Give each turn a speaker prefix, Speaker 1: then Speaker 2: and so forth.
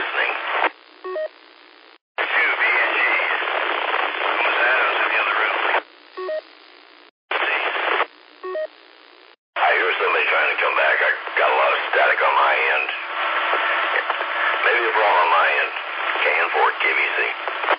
Speaker 1: listening. Two BNG. Who was that? I was in the other room. See? I hear somebody trying to come back. I got a lot of static on my end. Maybe a problem on my end. KN4, KBC.